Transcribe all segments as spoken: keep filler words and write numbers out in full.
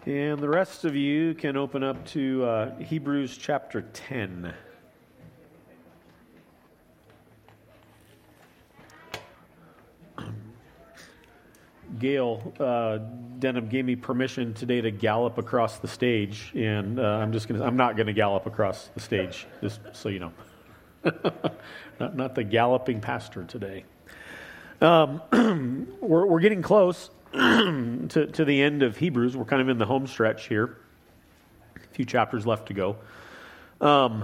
And the rest of you can open up to uh, Hebrews chapter ten. Gail uh, Denham gave me permission today to gallop across the stage, and uh, I'm just gonna—I'm not going to gallop across the stage, just so you know. not, not the galloping pastor today. Um, we're, we're getting close to, to the end of Hebrews. We're kind of in the home stretch here. A few chapters left to go. Um,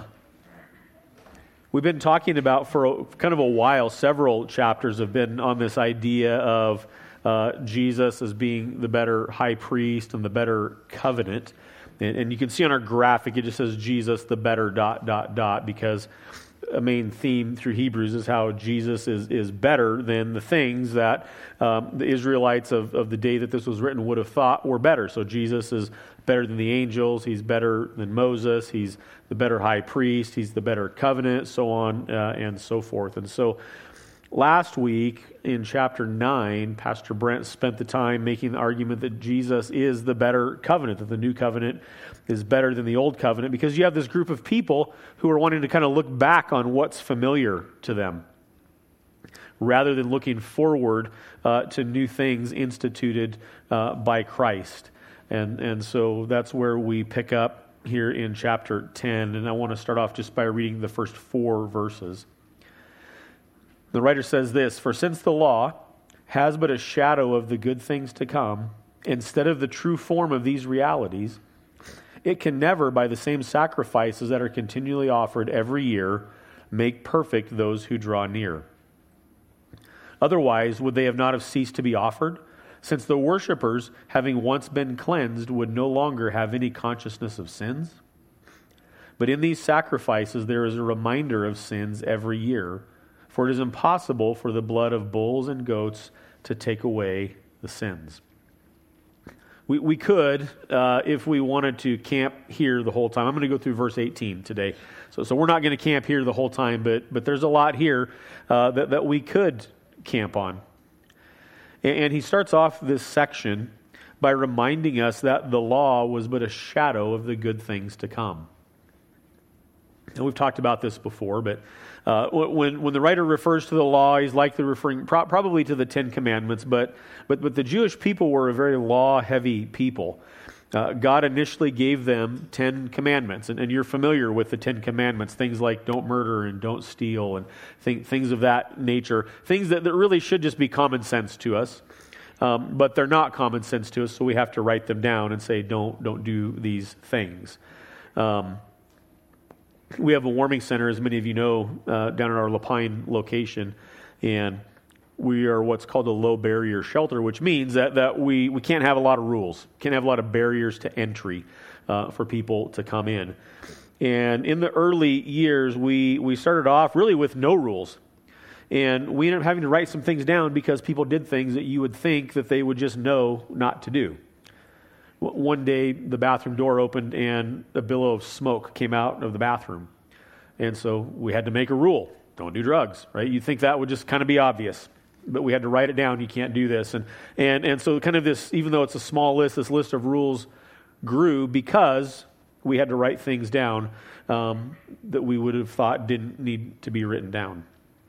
we've been talking about for a, kind of a while, several chapters have been on this idea of uh, Jesus as being the better high priest and the better covenant. And, and you can see on our graphic, it just says Jesus, the better dot, dot, dot, because a main theme through Hebrews is how Jesus is, is better than the things that um, the Israelites of, of the day that this was written would have thought were better. So Jesus is better than the angels. He's better than Moses. He's the better high priest. He's the better covenant, so on uh, and so forth. And so last week in chapter nine, Pastor Brent spent the time making the argument that Jesus is the better covenant, that the new covenant is better than the old covenant, because you have this group of people who are wanting to kind of look back on what's familiar to them rather than looking forward uh, to new things instituted uh, by Christ. And, and so that's where we pick up here in chapter ten, and I want to start off just by reading the first four verses. The writer says this: "For since the law has but a shadow of the good things to come, instead of the true form of these realities, it can never, by the same sacrifices that are continually offered every year, make perfect those who draw near. Otherwise, would they have not have ceased to be offered, since the worshippers, having once been cleansed, would no longer have any consciousness of sins? But in these sacrifices there is a reminder of sins every year, for it is impossible for the blood of bulls and goats to take away the sins." We we could, uh, if we wanted to, camp here the whole time. I'm going to go through verse eighteen today. So so we're not going to camp here the whole time, but but there's a lot here uh, that, that we could camp on. And, and he starts off this section by reminding us that the law was but a shadow of the good things to come. And we've talked about this before, but uh, when when the writer refers to the law, he's likely referring pro- probably to the Ten Commandments, but but but the Jewish people were a very law-heavy people. Uh, God initially gave them Ten Commandments, and, and you're familiar with the Ten Commandments, things like don't murder and don't steal, and th- things of that nature, things that, that really should just be common sense to us, um, but they're not common sense to us, so we have to write them down and say don't don't do these things. Um, We have a warming center, as many of you know, uh, down at our Lapine location, and we are what's called a low barrier shelter, which means that, that we, we can't have a lot of rules, can't have a lot of barriers to entry uh, for people to come in. And in the early years, we, we started off really with no rules, and we ended up having to write some things down because people did things that you would think that they would just know not to do. One day, the bathroom door opened and a billow of smoke came out of the bathroom. And so we had to make a rule. Don't do drugs, right? You'd think that would just kind of be obvious. But we had to write it down. You can't do this. And and and so kind of this, even though it's a small list, this list of rules grew because we had to write things down um, that we would have thought didn't need to be written down.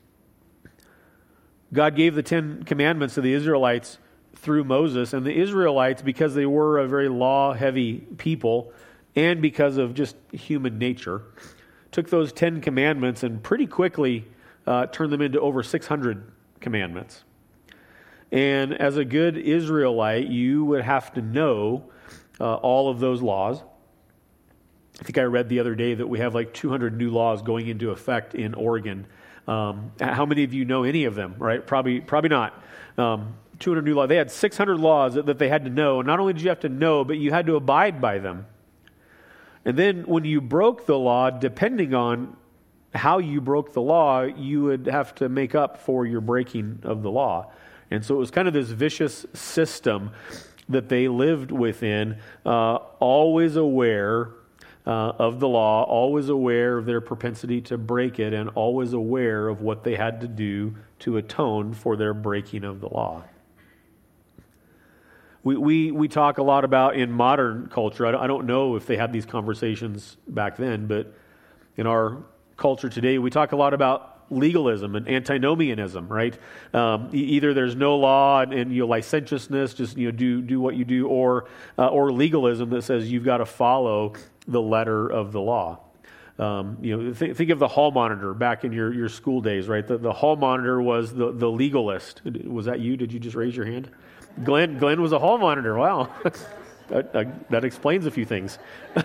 God gave the Ten Commandments to the Israelites through Moses, and the Israelites, because they were a very law-heavy people and because of just human nature, took those Ten Commandments and pretty quickly uh, turned them into over six hundred commandments. And as a good Israelite, you would have to know uh, all of those laws. I think I read the other day that we have like two hundred new laws going into effect in Oregon. Um, how many of you know any of them, right? Probably, probably not. Um, two hundred new laws. They had six hundred laws that, that they had to know. And not only did you have to know, but you had to abide by them. And then when you broke the law, depending on how you broke the law, you would have to make up for your breaking of the law. And so it was kind of this vicious system that they lived within, uh, always aware uh, of the law, always aware of their propensity to break it, and always aware of what they had to do to atone for their breaking of the law. We, we, we talk a lot about in modern culture, I don't, I don't know if they had these conversations back then, but in our culture today, we talk a lot about legalism and antinomianism, right? Um, e- either there's no law and, and you know, licentiousness, just you know do do what you do, or uh, or legalism that says you've got to follow the letter of the law. Um, you know, th- think of the hall monitor back in your, your school days, right? The, the hall monitor was the, the legalist. Was that you? Did you just raise your hand? Glenn Glenn was a hall monitor. Wow, that, that, that explains a few things.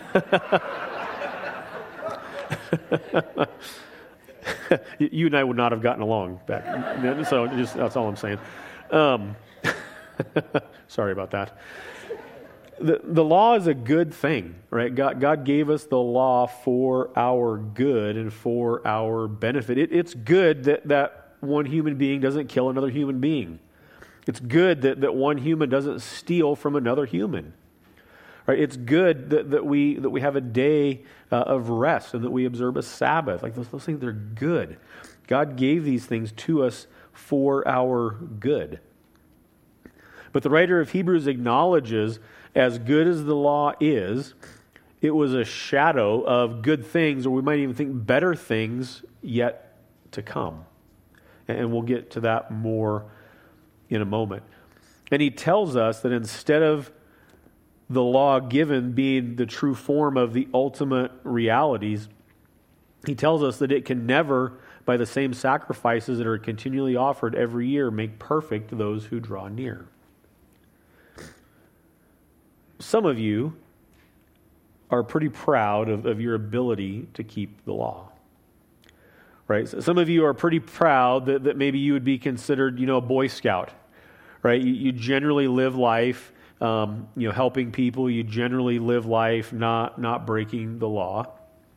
You and I would not have gotten along back. So just, that's all I'm saying. Um, sorry about that. The, the law is a good thing, right? God, God gave us the law for our good and for our benefit. It, it's good that, that one human being doesn't kill another human being. It's good that, that one human doesn't steal from another human. Right? It's good that, that we that we have a day uh, of rest and that we observe a Sabbath. Like those, those things, they're good. God gave these things to us for our good. But the writer of Hebrews acknowledges, as good as the law is, it was a shadow of good things, or we might even think better things yet to come. And we'll get to that more in a moment. And he tells us that instead of the law given being the true form of the ultimate realities, he tells us that it can never, by the same sacrifices that are continually offered every year, make perfect those who draw near. Some of you are pretty proud of, of your ability to keep the law. Right? So some of you are pretty proud that, that maybe you would be considered, you know, a Boy Scout. Right? You, you generally live life Um, you know, helping people. You generally live life not not breaking the law.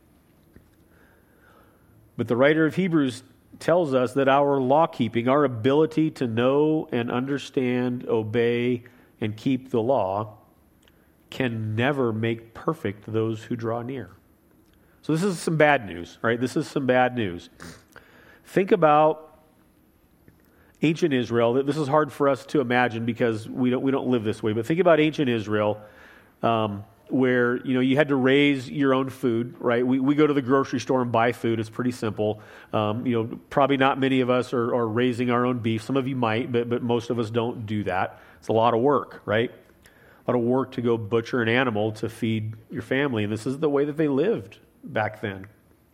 But the writer of Hebrews tells us that our law keeping, our ability to know and understand, obey, and keep the law, can never make perfect those who draw near. So this is some bad news, right? This is some bad news. Think about ancient Israel. This is hard for us to imagine because we don't we don't live this way. But think about ancient Israel, um, where you know you had to raise your own food. Right? We we go to the grocery store and buy food. It's pretty simple. Um, you know, probably not many of us are, are raising our own beef. Some of you might, but but most of us don't do that. It's a lot of work, right? A lot of work to go butcher an animal to feed your family, and this is the way that they lived back then.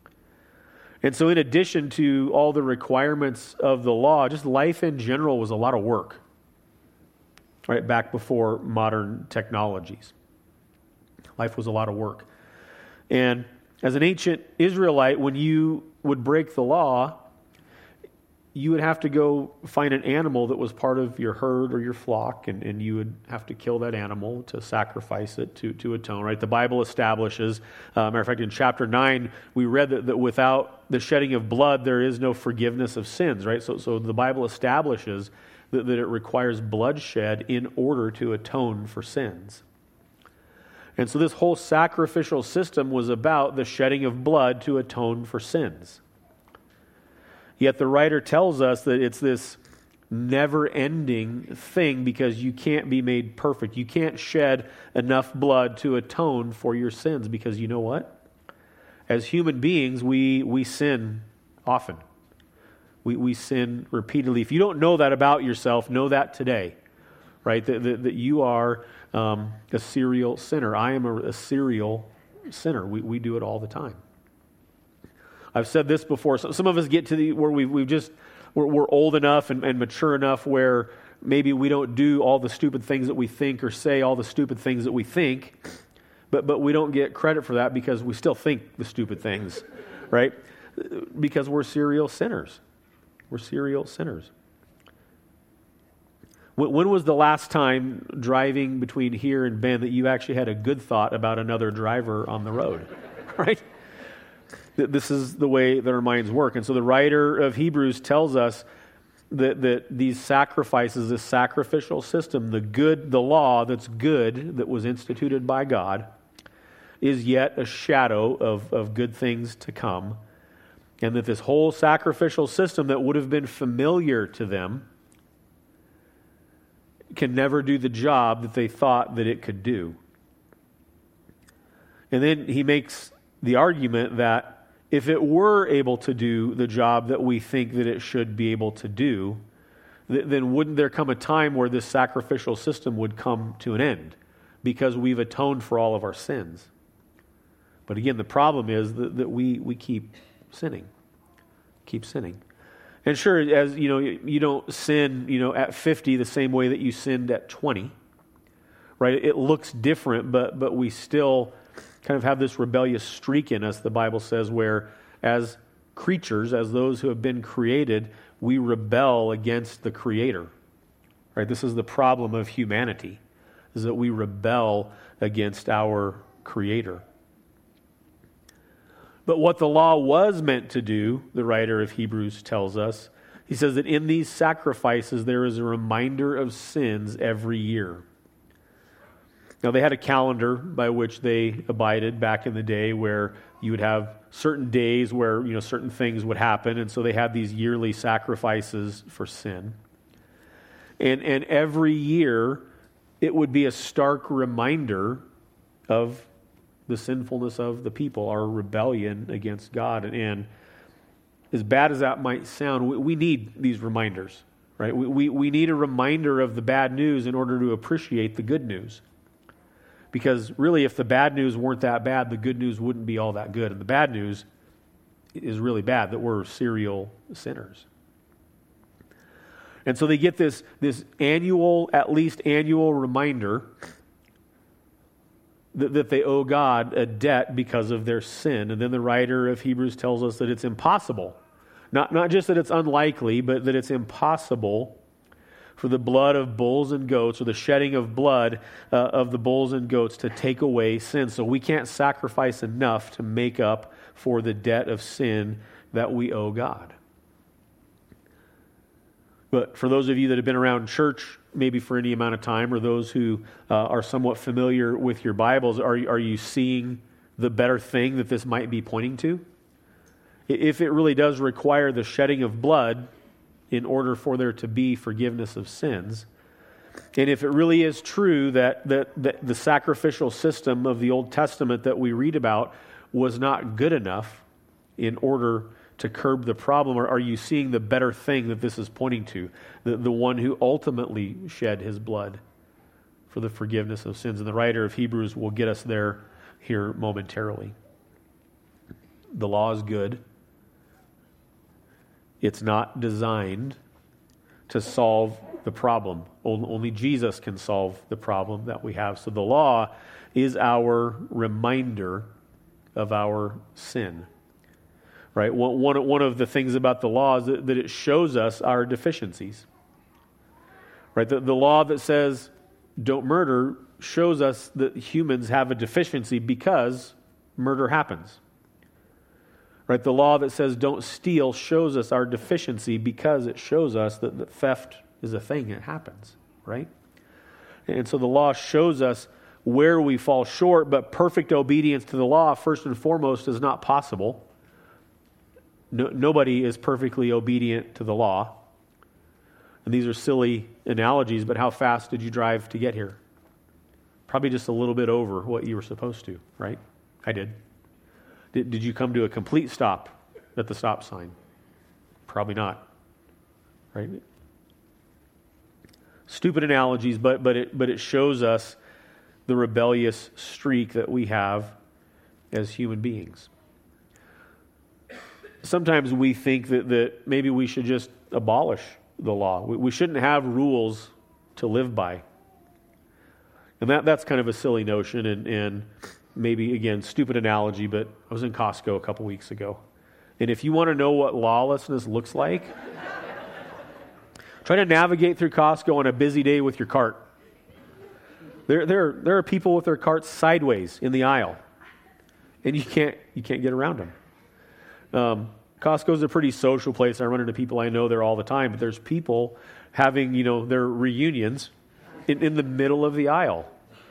And so in addition to all the requirements of the law, just life in general was a lot of work, right, back before modern technologies. Life was a lot of work. And as an ancient Israelite, when you would break the law, you would have to go find an animal that was part of your herd or your flock, and, and you would have to kill that animal to sacrifice it to, to atone, right? The Bible establishes, uh, matter of fact, in chapter nine, we read that, that without the shedding of blood, there is no forgiveness of sins, right? So, so the Bible establishes that, that it requires bloodshed in order to atone for sins. And so this whole sacrificial system was about the shedding of blood to atone for sins. Yet the writer tells us that it's this never-ending thing because you can't be made perfect. You can't shed enough blood to atone for your sins because you know what? As human beings, we we sin often. We we sin repeatedly. If you don't know that about yourself, know that today, right? That, that, that you are um, a serial sinner. I am a, a serial sinner. We we do it all the time. I've said this before. So some of us get to the where we've we've just we're, we're old enough and, and mature enough where maybe we don't do all the stupid things that we think or say all the stupid things that we think, but but we don't get credit for that because we still think the stupid things, right? Because we're serial sinners. We're serial sinners. When, when was the last time driving between here and Bend that you actually had a good thought about another driver on the road, right? This is the way that our minds work. And so the writer of Hebrews tells us that, that these sacrifices, this sacrificial system, the good, the law that's good, that was instituted by God, is yet a shadow of, of good things to come. And that this whole sacrificial system that would have been familiar to them can never do the job that they thought that it could do. And then he makes the argument that if it were able to do the job that we think that it should be able to do, th- then wouldn't there come a time where this sacrificial system would come to an end because we've atoned for all of our sins? But again, the problem is that, that we, we keep sinning, keep sinning. And sure, as you know, you, you don't sin, you know, at fifty the same way that you sinned at twenty, right? It looks different, but but we still kind of have this rebellious streak in us, the Bible says, where as creatures, as those who have been created, we rebel against the Creator, right? This is the problem of humanity, is that we rebel against our Creator. But what the law was meant to do, the writer of Hebrews tells us, he says that in these sacrifices there is a reminder of sins every year. Now, they had a calendar by which they abided back in the day where you would have certain days where, you know, certain things would happen, and so they had these yearly sacrifices for sin. And, and every year it would be a stark reminder of the sinfulness of the people, our rebellion against God. And, and as bad as that might sound, we, we need these reminders, right? We, we, we need a reminder of the bad news in order to appreciate the good news. Because really, if the bad news weren't that bad, the good news wouldn't be all that good. And the bad news is really bad, that we're serial sinners. And so they get this, this annual, at least annual reminder that, that they owe God a debt because of their sin. And then the writer of Hebrews tells us that it's impossible. Not, not just that it's unlikely, but that it's impossible for the blood of bulls and goats, or the shedding of blood uh, of the bulls and goats, to take away sin. So we can't sacrifice enough to make up for the debt of sin that we owe God. But for those of you that have been around church maybe for any amount of time, or those who uh, are somewhat familiar with your Bibles, are, are you seeing the better thing that this might be pointing to? If it really does require the shedding of blood in order for there to be forgiveness of sins, and if it really is true that, that, that the sacrificial system of the Old Testament that we read about was not good enough in order to curb the problem, or are you seeing the better thing that this is pointing to? The, the one who ultimately shed his blood for the forgiveness of sins. And the writer of Hebrews will get us there here momentarily. The law is good. It's not designed to solve the problem. Only Jesus can solve the problem that we have. So the law is our reminder of our sin. Right? One, one, one of the things about the law is that, that it shows us our deficiencies. Right? The, the law that says don't murder shows us that humans have a deficiency because murder happens. Right? The law that says don't steal shows us our deficiency because it shows us that, that theft is a thing that happens. Right? And so the law shows us where we fall short, but perfect obedience to the law, first and foremost, is not possible. No, nobody is perfectly obedient to the law. And these are silly analogies, but how fast did you drive to get here? Probably just a little bit over what you were supposed to, right? I did. Did, did you come to a complete stop at the stop sign? Probably not, right? Stupid analogies, but but it but it shows us the rebellious streak that we have as human beings. Sometimes we think that, that maybe we should just abolish the law. We, we shouldn't have rules to live by. And that, that's kind of a silly notion, and, and maybe, again, stupid analogy, but I was in Costco a couple weeks ago. And if you want to know what lawlessness looks like, try to navigate through Costco on a busy day with your cart. There, there, there are people with their carts sideways in the aisle, and you can't, you can't get around them. Um, Costco's a pretty social place. I run into people I know there all the time, but there's people having, you know, their reunions in, in the middle of the aisle.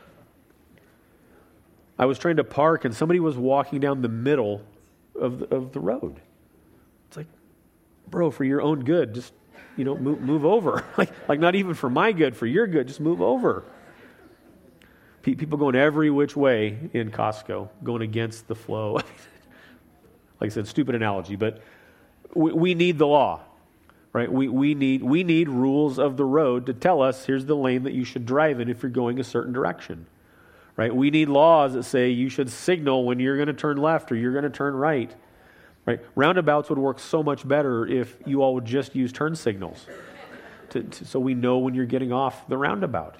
I was trying to park, and somebody was walking down the middle of the, of the road. It's like, bro, for your own good, just you know, move, move over. like, like not even for my good, for your good, just move over. Pe- people going every which way in Costco, going against the flow. Like I said, stupid analogy, but we, we need the law, right? We, we need we need rules of the road to tell us here's the lane that you should drive in if you're going a certain direction, right? We need laws that say you should signal when you're going to turn left or you're going to turn right, right? Roundabouts would work so much better if you all would just use turn signals to, to, so we know when you're getting off the roundabout.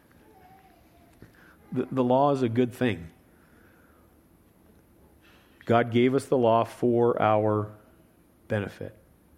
The, the law is a good thing. God gave us the law for our benefit.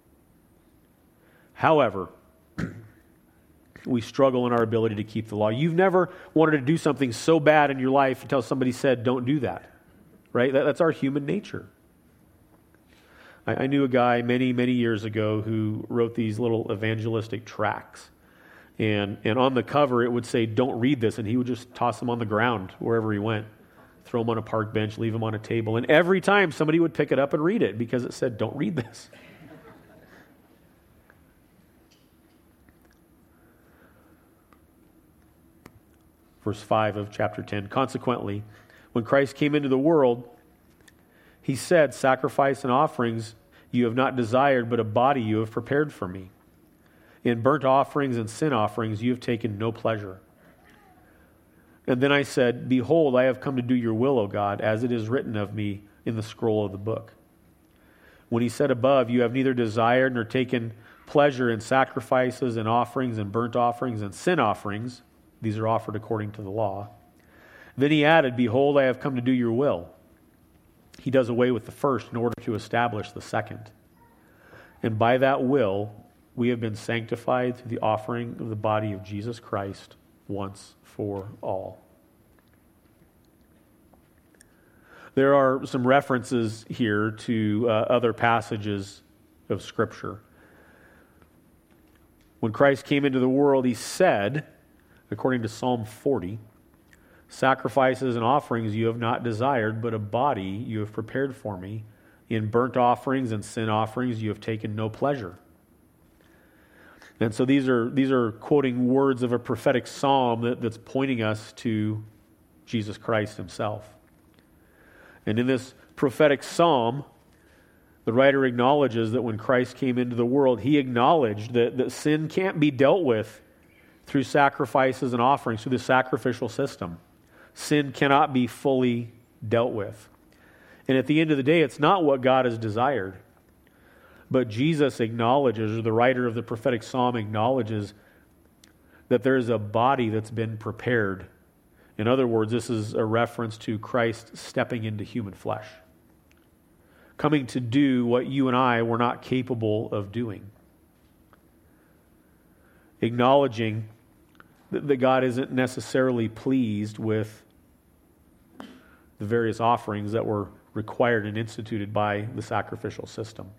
However, we struggle in our ability to keep the law. You've never wanted to do something so bad in your life until somebody said, don't do that. Right? That, that's our human nature. I, I knew a guy many, many years ago who wrote these little evangelistic tracts. And, and on the cover, it would say, don't read this. And he would just toss them on the ground wherever he went. Throw them on a park bench, leave them on a table. And every time somebody would pick it up and read it because it said, don't read this. Verse five of chapter ten. Consequently, when Christ came into the world, he said, sacrifice and offerings you have not desired, but a body you have prepared for me. In burnt offerings and sin offerings you have taken no pleasure. And then I said, behold, I have come to do your will, O God, as it is written of me in the scroll of the book. When he said above, you have neither desired nor taken pleasure in sacrifices and offerings and burnt offerings and sin offerings, these are offered according to the law. Then he added, behold, I have come to do your will. He does away with the first in order to establish the second. And by that will, we have been sanctified through the offering of the body of Jesus Christ once for all. There are some references here to uh, other passages of Scripture. When Christ came into the world, he said, according to Psalm forty, sacrifices and offerings you have not desired, but a body you have prepared for me. In burnt offerings and sin offerings you have taken no pleasure. And so these are these are quoting words of a prophetic psalm that, that's pointing us to Jesus Christ himself. And in this prophetic psalm, the writer acknowledges that when Christ came into the world, he acknowledged that, that sin can't be dealt with through sacrifices and offerings, through the sacrificial system. Sin cannot be fully dealt with. And at the end of the day, it's not what God has desired. But Jesus acknowledges, or the writer of the prophetic psalm acknowledges, that there is a body that's been prepared. In other words, this is a reference to Christ stepping into human flesh, coming to do what you and I were not capable of doing. Acknowledging that, that God isn't necessarily pleased with the various offerings that were required and instituted by the sacrificial system.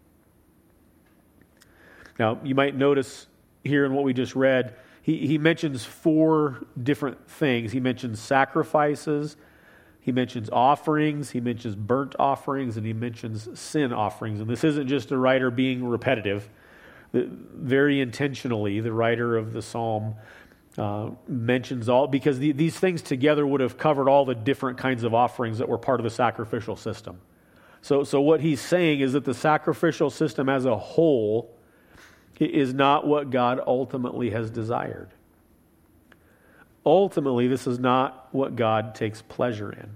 Now, you might notice here in what we just read, he, he mentions four different things. He mentions sacrifices, he mentions offerings, he mentions burnt offerings, and he mentions sin offerings. And this isn't just a writer being repetitive. Very intentionally, the writer of the psalm uh, mentions all, because the, these things together would have covered all the different kinds of offerings that were part of the sacrificial system. So, so what he's saying is that the sacrificial system as a whole is not what God ultimately has desired. Ultimately, this is not what God takes pleasure in.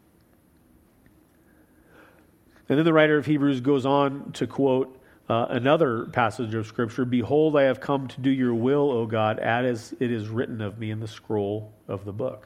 And then the writer of Hebrews goes on to quote uh, another passage of Scripture, behold, I have come to do your will, O God, as it is written of me in the scroll of the book.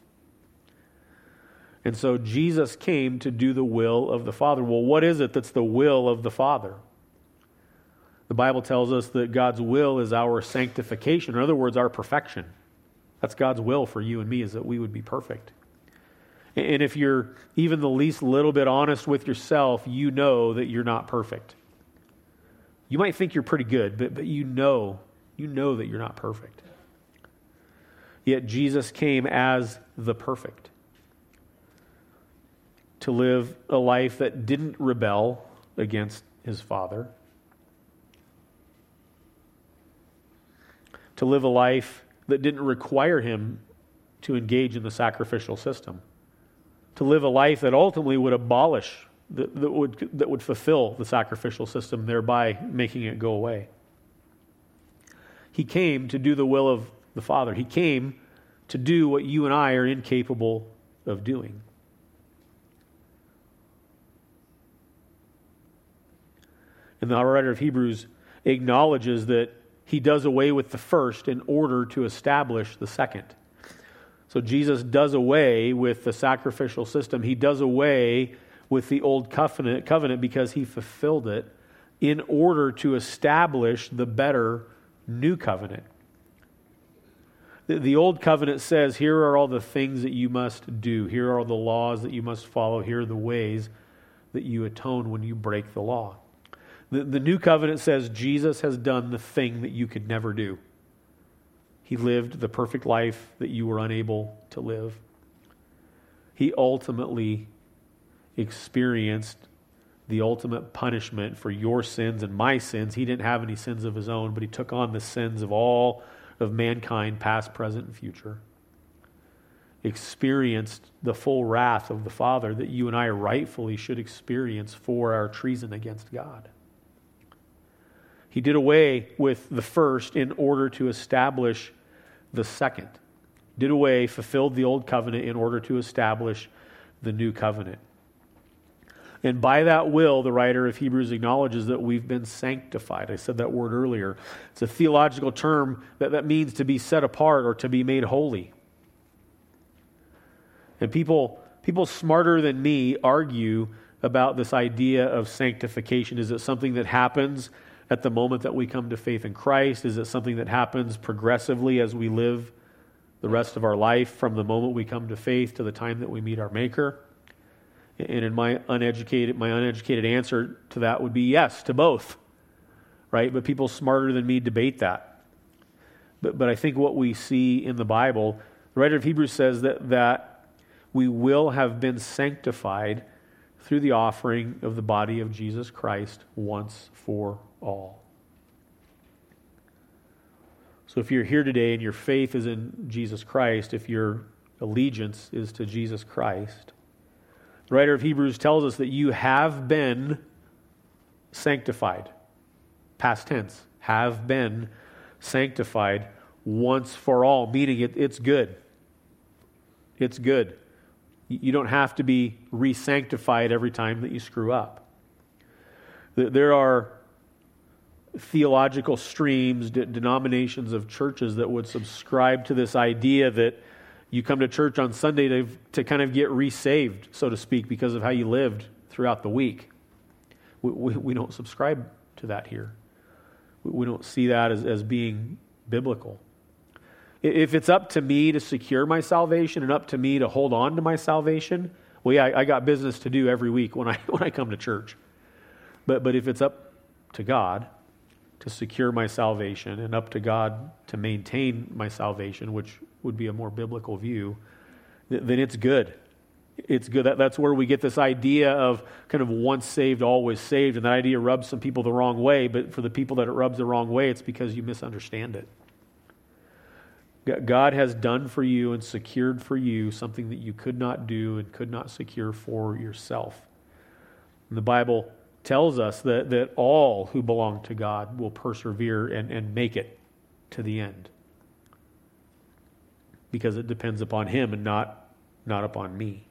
And so Jesus came to do the will of the Father. Well, what is it that's the will of the Father? The Bible tells us that God's will is our sanctification. In other words, our perfection. That's God's will for you and me, is that we would be perfect. And if you're even the least little bit honest with yourself, you know that you're not perfect. You might think you're pretty good, but, but you know, you know that you're not perfect. Yet Jesus came as the perfect, to live a life that didn't rebel against his Father, to live a life that didn't require him to engage in the sacrificial system, to live a life that ultimately would abolish, that, that would that would fulfill the sacrificial system, thereby making it go away. He came to do the will of the Father. He came to do what you and I are incapable of doing. And the writer of Hebrews acknowledges that he does away with the first in order to establish the second. So Jesus does away with the sacrificial system. He does away with the old covenant, covenant because he fulfilled it in order to establish the better new covenant. The, the old covenant says, here are all the things that you must do. Here are the laws that you must follow. Here are the ways that you atone when you break the law. The, the new covenant says Jesus has done the thing that you could never do. He lived the perfect life that you were unable to live. He ultimately experienced the ultimate punishment for your sins and my sins. He didn't have any sins of his own, but he took on the sins of all of mankind, past, present, and future. Experienced the full wrath of the Father that you and I rightfully should experience for our treason against God. He did away with the first in order to establish the second. Did away, fulfilled the old covenant in order to establish the new covenant. And by that will, the writer of Hebrews acknowledges that we've been sanctified. I said that word earlier. It's a theological term that, that means to be set apart or to be made holy. And people, people smarter than me argue about this idea of sanctification. Is it something that happens at the moment that we come to faith in Christ? Is it something that happens progressively as we live the rest of our life from the moment we come to faith to the time that we meet our Maker? And in my uneducated, my uneducated answer to that would be yes, to both, right? But people smarter than me debate that. But but I think what we see in the Bible, the writer of Hebrews says that that we will have been sanctified through the offering of the body of Jesus Christ once for all. So if you're here today and your faith is in Jesus Christ, if your allegiance is to Jesus Christ, the writer of Hebrews tells us that you have been sanctified. Past tense, have been sanctified once for all, meaning it, it's good. It's good. You don't have to be re-sanctified every time that you screw up. There are theological streams, de- denominations of churches that would subscribe to this idea that you come to church on Sunday to, to kind of get resaved, so to speak, because of how you lived throughout the week. We, we, we don't subscribe to that here. We, we don't see that as, as being biblical. If it's up to me to secure my salvation and up to me to hold on to my salvation, well, yeah, I, I got business to do every week when I when I come to church. But but if it's up to God to secure my salvation and up to God to maintain my salvation, which would be a more biblical view, then it's good. It's good. That, that's where we get this idea of kind of once saved, always saved, and that idea rubs some people the wrong way, but for the people that it rubs the wrong way, it's because you misunderstand it. God has done for you and secured for you something that you could not do and could not secure for yourself. And the Bible tells us that, that all who belong to God will persevere and, and make it to the end. Because it depends upon Him and not, not upon me.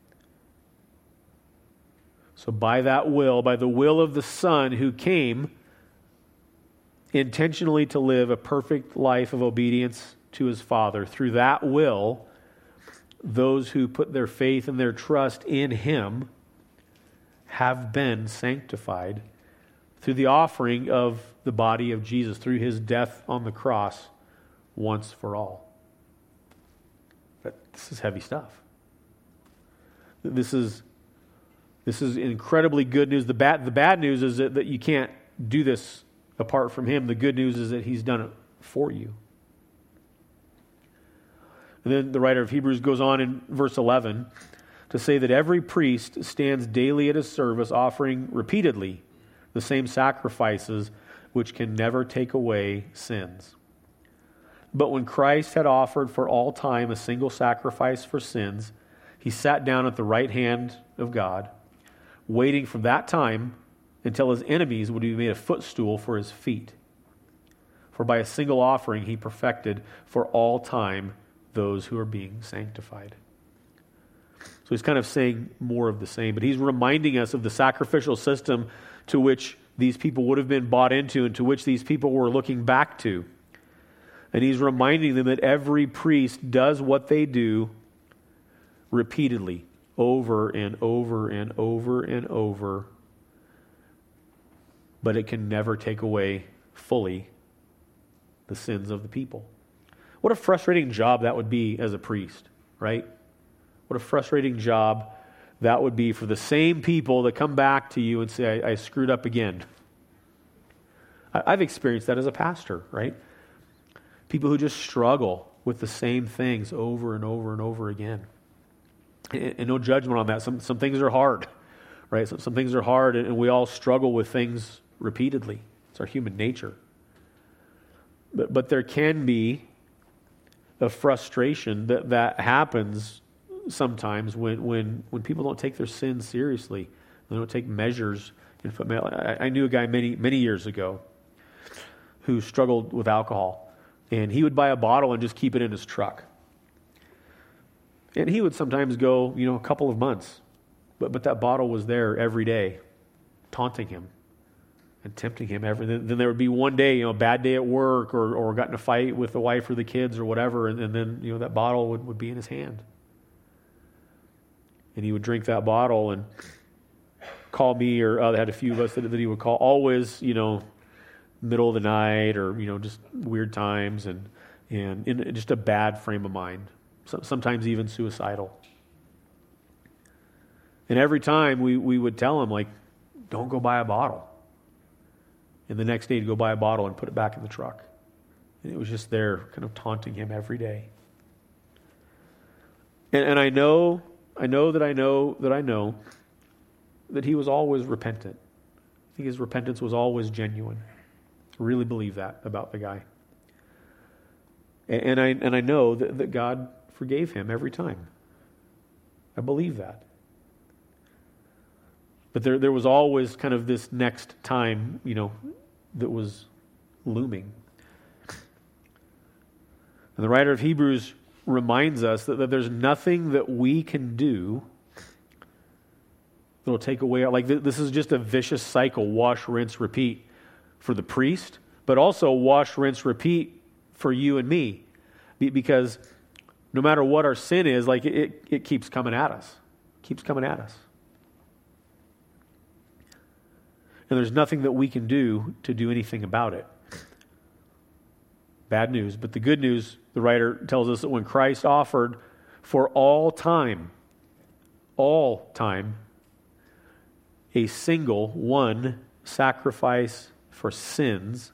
So by that will, by the will of the Son who came intentionally to live a perfect life of obedience to His Father, through that will, those who put their faith and their trust in Him have been sanctified through the offering of the body of Jesus, through His death on the cross once for all. But this is heavy stuff. This is this is incredibly good news. The bad the bad news is that, that you can't do this apart from Him. The good news is that He's done it for you. And then the writer of Hebrews goes on in verse eleven to say that every priest stands daily at his service, offering repeatedly the same sacrifices which can never take away sins. But when Christ had offered for all time a single sacrifice for sins, he sat down at the right hand of God, waiting from that time until his enemies would be made a footstool for his feet. For by a single offering he perfected for all time those who are being sanctified. So he's kind of saying more of the same, but he's reminding us of the sacrificial system to which these people would have been bought into and to which these people were looking back to. And he's reminding them that every priest does what they do repeatedly, over and over and over and over, but it can never take away fully the sins of the people. What a frustrating job that would be as a priest, right? What a frustrating job that would be for the same people that come back to you and say, I, I screwed up again. I, I've experienced that as a pastor, right? People who just struggle with the same things over and over and over again. And, and no judgment on that. Some some things are hard, right? Some, some things are hard, and, and we all struggle with things repeatedly. It's our human nature. But, but there can be a frustration that, that happens sometimes when, when, when people don't take their sins seriously. They don't take measures. I, I knew a guy many, many years ago who struggled with alcohol. And he would buy a bottle and just keep it in his truck. And he would sometimes go, you know, a couple of months. But but that bottle was there every day, taunting him and tempting him. Every, then, then there would be one day, you know, a bad day at work or, or got in a fight with the wife or the kids or whatever. And, and then, you know, that bottle would, would be in his hand. And he would drink that bottle and call me, or uh, had a few of us that, that he would call, always, you know, middle of the night or, you know, just weird times and, and in just a bad frame of mind, so, sometimes even suicidal. And every time we, we would tell him, like, don't go buy a bottle. And the next day he'd go buy a bottle and put it back in the truck. And it was just there kind of taunting him every day. And, and I know, I know that I know that I know that he was always repentant. I think his repentance was always genuine. I really believe that about the guy. And, and I and I know that, that God forgave him every time. I believe that. But there there was always kind of this next time, you know, that was looming. And the writer of Hebrews reminds us that, that there's nothing that we can do that will take away, like this is just a vicious cycle, wash, rinse, repeat for the priest, but also wash, rinse, repeat for you and me. Because no matter what our sin is, like it, it keeps coming at us. It keeps coming at us. And there's nothing that we can do to do anything about it. Bad news. But the good news, the writer tells us that when Christ offered for all time, all time, a single one sacrifice for sins,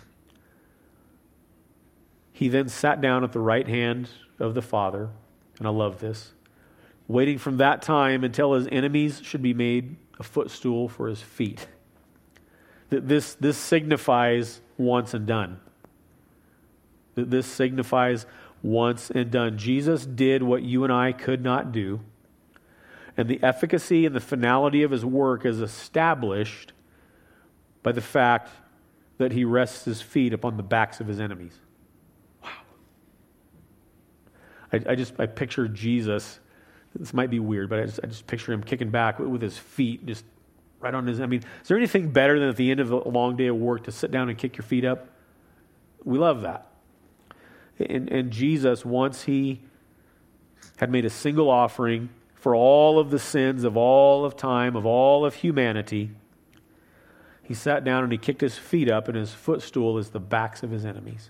he then sat down at the right hand of the Father, and I love this, waiting from that time until his enemies should be made a footstool for his feet. This, this signifies once and done. This signifies once and done. Jesus did what you and I could not do, and the efficacy and the finality of his work is established by the fact that he rests his feet upon the backs of his enemies. Wow. I, I just, I picture Jesus, this might be weird, but I just, I just picture him kicking back with his feet just right on his, I mean, is there anything better than at the end of a long day of work to sit down and kick your feet up? We love that. And, and Jesus, once he had made a single offering for all of the sins of all of time, of all of humanity, he sat down and he kicked his feet up, and his footstool is the backs of his enemies.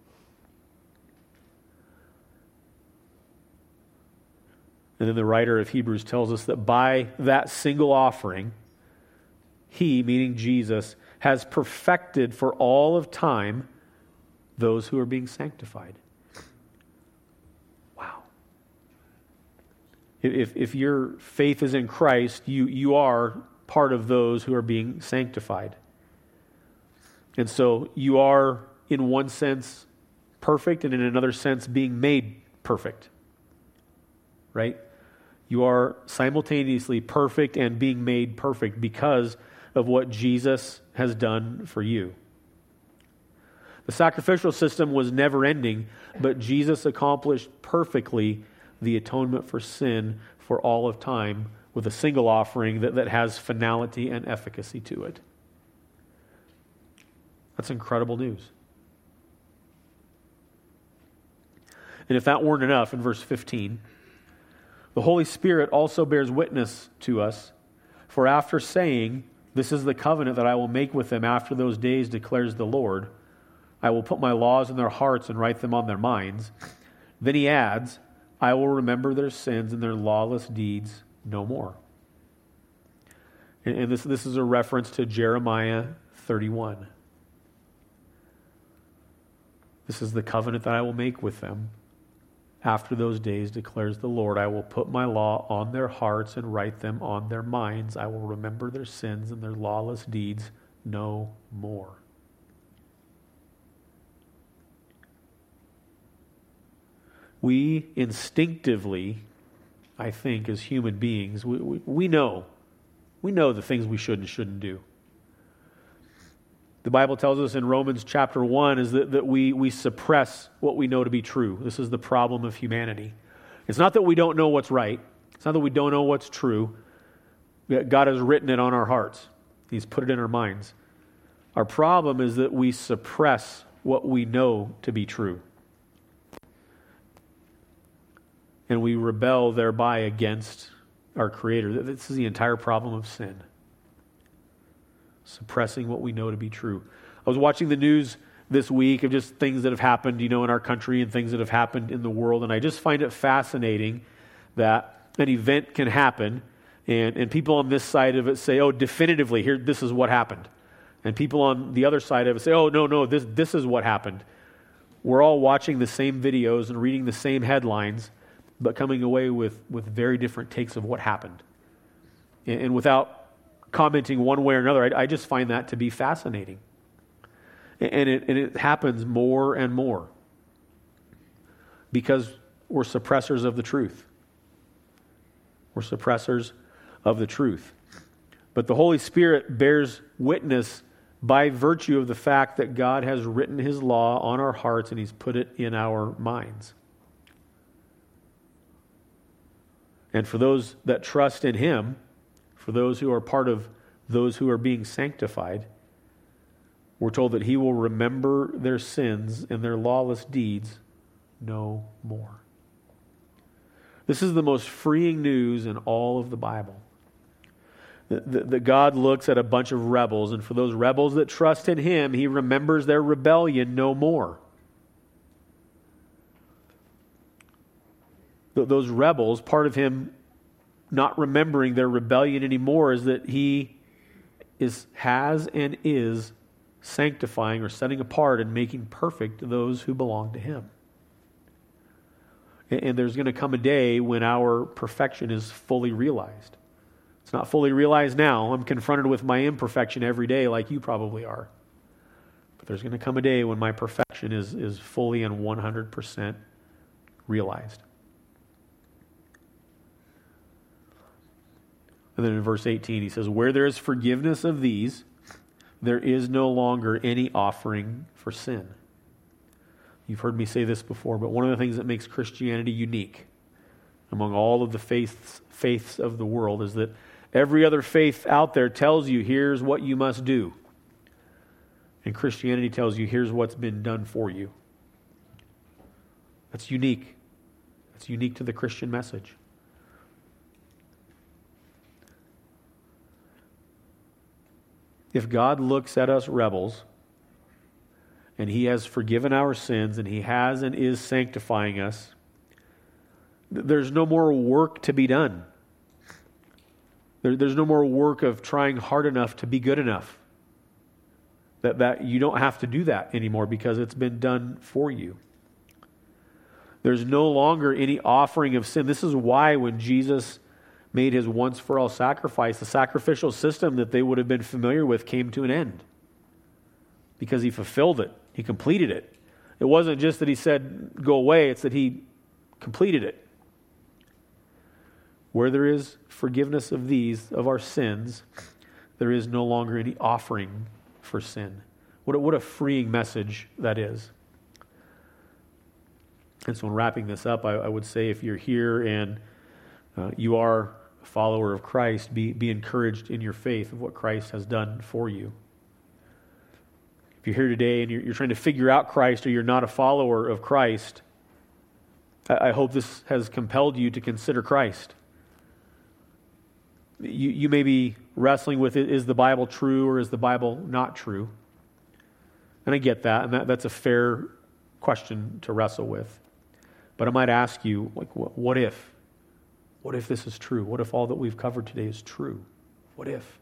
And then the writer of Hebrews tells us that by that single offering, he, meaning Jesus, has perfected for all of time those who are being sanctified. Wow. If, if your faith is in Christ, you, you are part of those who are being sanctified. And so you are, in one sense, perfect, and in another sense, being made perfect. Right? You are simultaneously perfect and being made perfect because of what Jesus has done for you. The sacrificial system was never ending, but Jesus accomplished perfectly the atonement for sin for all of time with a single offering that, that has finality and efficacy to it. That's incredible news. And if that weren't enough, in verse fifteen, the Holy Spirit also bears witness to us, for after saying, "This is the covenant that I will make with them after those days, declares the Lord. I will put my laws in their hearts and write them on their minds." Then he adds, "I will remember their sins and their lawless deeds no more." And, and this, this is a reference to Jeremiah thirty-one. This is the covenant that I will make with them. After those days, declares the Lord, I will put my law on their hearts and write them on their minds. I will remember their sins and their lawless deeds no more. We instinctively, I think, as human beings, we, we, we know. We know the things we should and shouldn't do. The Bible tells us in Romans chapter one is that, that we, we suppress what we know to be true. This is the problem of humanity. It's not that we don't know what's right. It's not that we don't know what's true. God has written it on our hearts. He's put it in our minds. Our problem is that we suppress what we know to be true. And we rebel thereby against our Creator. This is the entire problem of sin. Suppressing what we know to be true. I was watching the news this week of just things that have happened, you know, in our country and things that have happened in the world, and I just find it fascinating that an event can happen, and, and people on this side of it say, "Oh, definitively, here, this is what happened," and people on the other side of it say, "Oh, no, no, this this is what happened." We're all watching the same videos and reading the same headlines, but coming away with with very different takes of what happened, and, and without commenting one way or another. I, I just find that to be fascinating. And it, and it happens more and more because we're suppressors of the truth. We're suppressors of the truth. But the Holy Spirit bears witness by virtue of the fact that God has written His law on our hearts and He's put it in our minds. And for those that trust in Him, for those who are part of those who are being sanctified, we're told that He will remember their sins and their lawless deeds no more. This is the most freeing news in all of the Bible. That, that, that God looks at a bunch of rebels, and for those rebels that trust in Him, He remembers their rebellion no more. Th- those rebels, part of Him not remembering their rebellion anymore is that He is has and is sanctifying or setting apart and making perfect those who belong to Him. And, and there's going to come a day when our perfection is fully realized. It's not fully realized now. I'm confronted with my imperfection every day like you probably are. But there's going to come a day when my perfection is, is fully and one hundred percent realized. And then in verse eighteen, he says, "Where there is forgiveness of these, there is no longer any offering for sin." You've heard me say this before, but one of the things that makes Christianity unique among all of the faiths, faiths of the world is that every other faith out there tells you, here's what you must do. And Christianity tells you, here's what's been done for you. That's unique. That's unique to the Christian message. If God looks at us rebels, and He has forgiven our sins, and He has and is sanctifying us, there's no more work to be done. There, there's no more work of trying hard enough to be good enough. That, that you don't have to do that anymore because it's been done for you. There's no longer any offering of sin. This is why when Jesus made His once-for-all sacrifice, the sacrificial system that they would have been familiar with came to an end. Because He fulfilled it. He completed it. It wasn't just that he said, go away, it's that he completed it. Where there is forgiveness of these, of our sins, there is no longer any offering for sin. What a, what a freeing message that is. And so in wrapping this up, I, I would say if you're here and uh, you are a follower of Christ, be, be encouraged in your faith of what Christ has done for you. If you're here today and you're, you're trying to figure out Christ or you're not a follower of Christ, I, I hope this has compelled you to consider Christ. You, you may be wrestling with it, is the Bible true or is the Bible not true? And I get that, and that, that's a fair question to wrestle with. But I might ask you, like, what, what if? What if this is true? What if all that we've covered today is true? What if?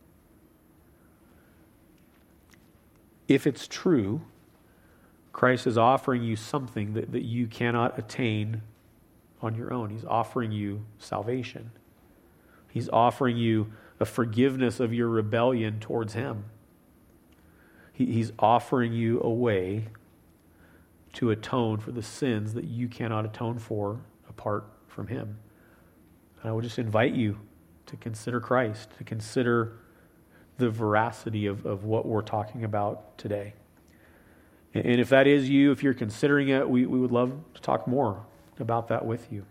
If it's true, Christ is offering you something that, that you cannot attain on your own. He's offering you salvation. He's offering you a forgiveness of your rebellion towards Him. He, he's offering you a way to atone for the sins that you cannot atone for apart from Him. And I would just invite you to consider Christ, to consider the veracity of, of what we're talking about today. And, and if that is you, if you're considering it, we, we would love to talk more about that with you.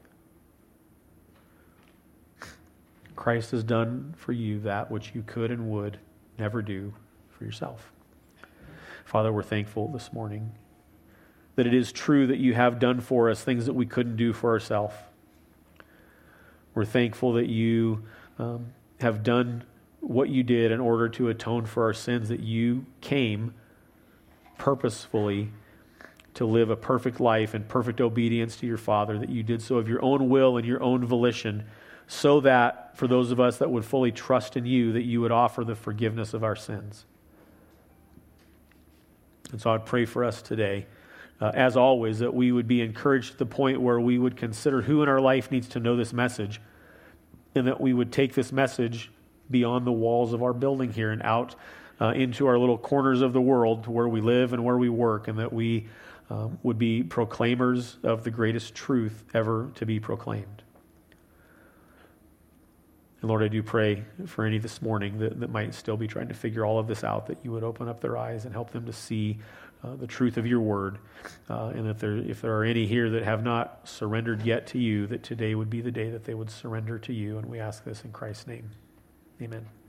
Christ has done for you that which you could and would never do for yourself. Father, we're thankful this morning that it is true that you have done for us things that we couldn't do for ourselves. We're thankful that you um, have done what you did in order to atone for our sins, that you came purposefully to live a perfect life in perfect obedience to your Father, that you did so of your own will and your own volition, so that for those of us that would fully trust in you, that you would offer the forgiveness of our sins. And so I'd pray for us today, uh, as always, that we would be encouraged to the point where we would consider who in our life needs to know this message, and that we would take this message beyond the walls of our building here and out uh, into our little corners of the world, to where we live and where we work, and that we um, would be proclaimers of the greatest truth ever to be proclaimed. And Lord, I do pray for any this morning that, that might still be trying to figure all of this out, that you would open up their eyes and help them to see uh, the truth of your word. Uh, and that there, if there are any here that have not surrendered yet to you, that today would be the day that they would surrender to you. And we ask this in Christ's name. Amen.